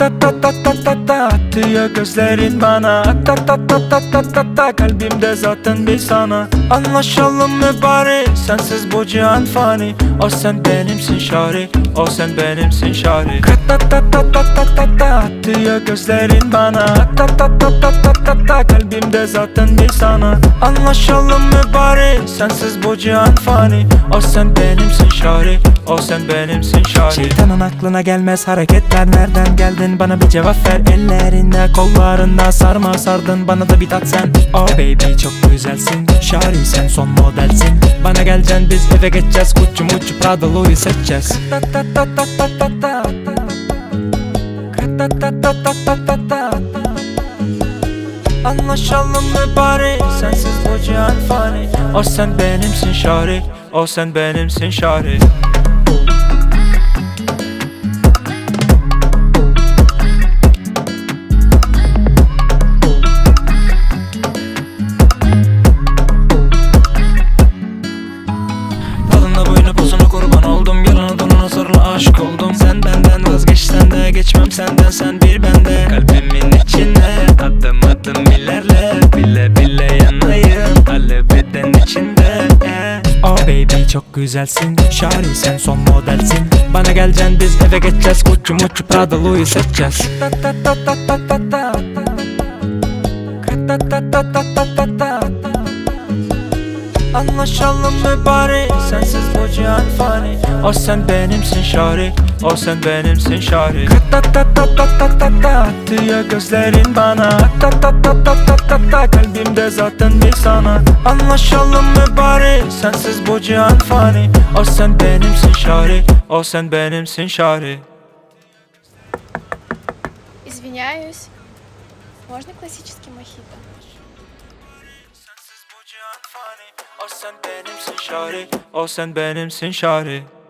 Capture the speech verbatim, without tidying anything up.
ta ta ta ta ta ta atıyor gözlerin bana. Ta ta ta ta ta ta ta kalbimde zaten bir sana. Anlaşalım mı bari, sensiz bu cihan fani. O sen benimsin şari, o sen benimsin şari. Ta ta ta ta ta ta ta atıyor gözlerin bana. Ta ta ta ta ta ta ta kalbimde zaten bir sana. Anlaşalım mı bari, sensiz bu cihan fani. O sen benimsin şari, o sen benimsin şari. Şeytanın aklına gelmez hareketler, nereden geldin bana bir cevap ver. Ellerinde kollarında sarma sardın, bana da bir tat sen. Oh baby çok güzelsin, şari sen son modelsin. Bana geleceksin biz eve geçeceğiz, Gucci Mucci Prada Louis seçeceğiz. Ta ta ta ta ta ta ta ta ta ta ta ta ta. Anlaşalım mı bari, sensiz bu cihan fani. O sen benimsin şari, o sen benimsin şari. Tadına boyuna posuna kurban oldum, yalan donuna sarıla aşık oldum. Sen benden vazgeçsen de geçmem senden, sen bir bende. Kalbimin içinde adım adım ilerle, bile bile yanayım alev beden içinde. Oh baby çok güzelsin, şari sen son modelsin. Bana geleceksin biz eve geçeceğiz, Gucci Mucci Prada Louis seçeceğiz. Ta ta ta ta ta ta ta ta ta ta ta ta ta. Anlaşalım mı bari, sensiz bu cihan fani. O sen benimsin şari, o sen benimsin şari. Ta ta ta ta ta ta ta atıyor gözlerin bana. Ta ta ta ta ta ta ta kalbimde zaten bir sana. Anlaşalım mı bari, sensiz bu cihan fani. O sen benimsin şari, o sen benimsin şari. Извиняюсь. Можно классический мохито? O sen benimsin şari, o sen benimsin şari.